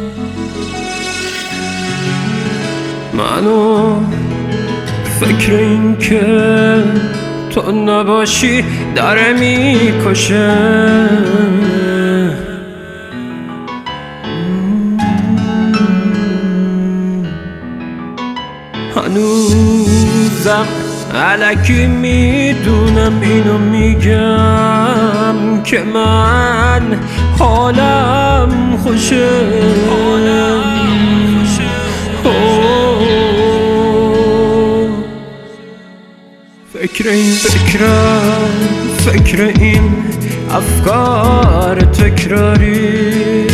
منو فکر این که تو نباشی داره میکشه. هنوزم الکی میدونم اینو میگم که من حالم خوشه. فکر این افکار تکراری،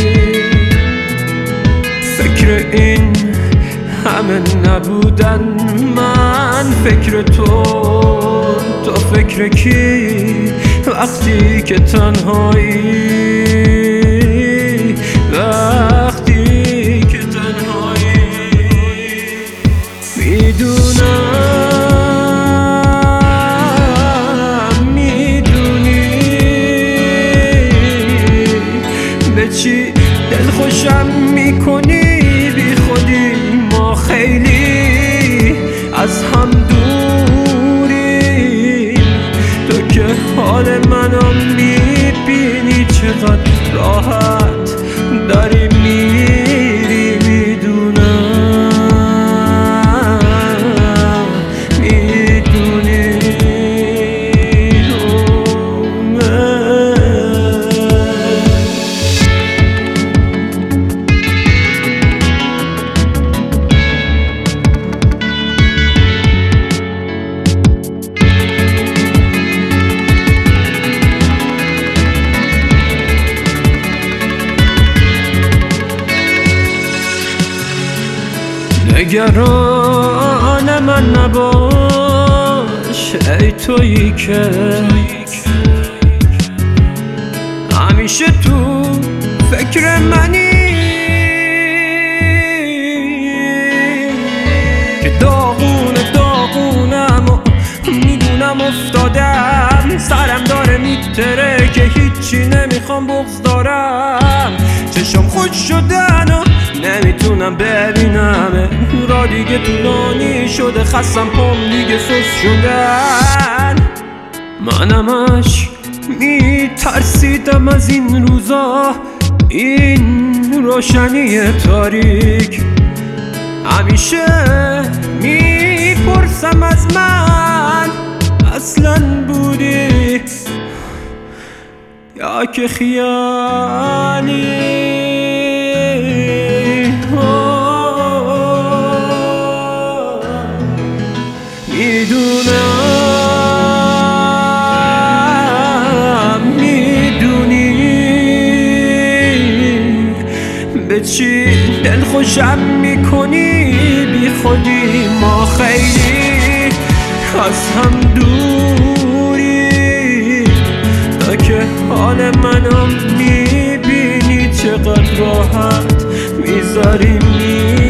فکر این همه نبودن من، فکر تو فکر کی وقتی که تنهایی، وقتی که تنهایی. میدونی به چی دل خوشم میکنی بی خودی. ما خیلی از هم دوری، تو که حال منو میبینی چقدر راحت داری میری. میدونی نگران من نباش ای تویی که همیشه تو فکر منی، که داغونم و میدونم افتادم، سرم داره میتره که هیچی نمیخوام بغض دارم. چشم خوش شدن و نمیتونم ببینم را دیگه طولانی شده، خستم پام دیگه سوس شدن. منمش میترسیدم از این روزا، این روشنی تاریک. همیشه میپرسم از من اصلاً بودی یا که خیالی. میدونی به چی دل خوشم میکنی بی خودی. ما خیلی از هم دوری، تا که حال منو میبینی چقدر راحت میذاری